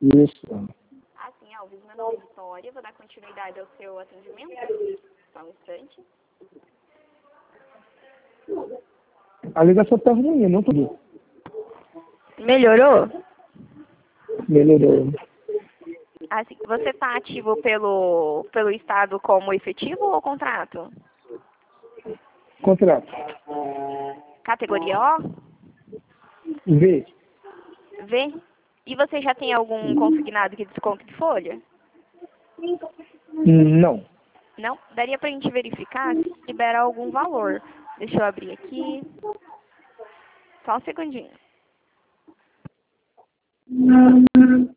Isso. Assim, Alves, meu nome é Vitória, vou dar continuidade ao seu atendimento. Só um instante. A ligação tá ruim, não tudo. Melhorou? Melhorou. Assim, você está ativo pelo Estado como efetivo ou contrato? Contrato. Categoria O? V. V? E você já tem algum consignado que desconto de folha? Não. Não? Daria para a gente verificar se libera algum valor. Deixa eu abrir aqui. Só um segundinho.